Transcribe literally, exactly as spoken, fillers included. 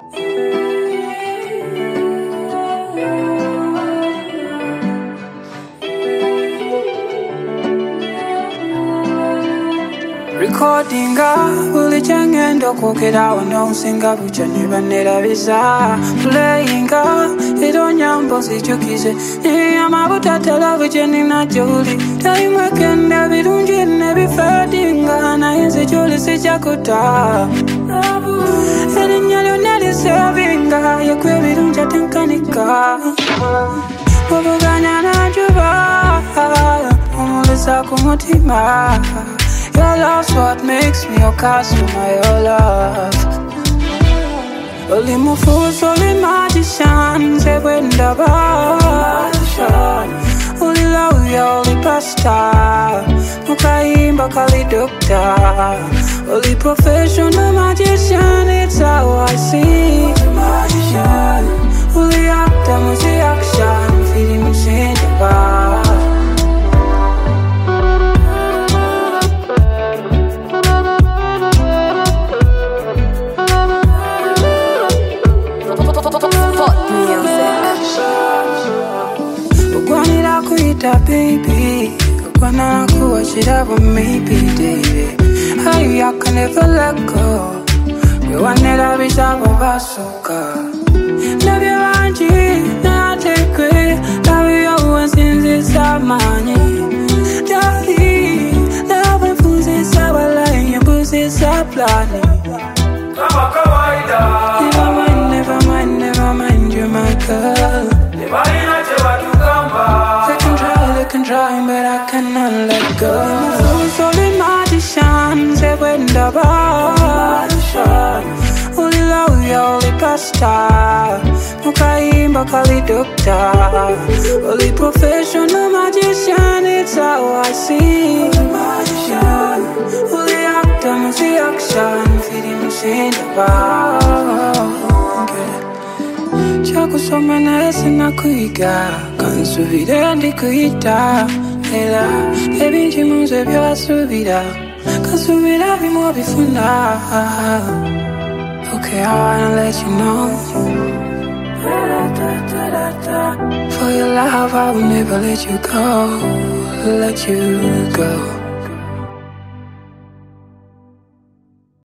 Recording buli kyengenda okwogera wano nsinga bukya ne bannerabisa playing era onyamba onzijukize naye amabuta talavu gye nina gy'oli talimwekenda birungi ne bifadinga naye nze gy'oli sijja kuta erinnya lyonna lisevinga yekwa ebirungi ate nkanika obuganya nanjuba omulisa ku mutima. Your love's what makes me your customer, your love. Only my fools, only magicians, every ndaba. Only love, only pasta. Mukaimba kali doctor. Only professional magician, it's how I see. Magician. Only actor, music action, feeling machine ndaba. Baby, gonna go watch it up with me, baby. Hey, I can never let go. We want it to be top of our soca. Love you, Angie, now take it. Love you, always since it's our money. Daddy, love and fools is our line, and booze is our planning. Never mind, never mind, never mind, you're my girl. I can try, but I cannot let go. Fools, only magicians, every ndaba. Only love, only pasta. Mukaimba kali doctor. Only professional magician, it's how I see. Magician. Only actor, music action, feeding machine ndaba. Chakusoma naye sinakwiga kansubire ndikuyita era ebingi munze byasubira kansubira bimu bifuna. Okay, I wanna let you know for your love I will never let you go, let you go.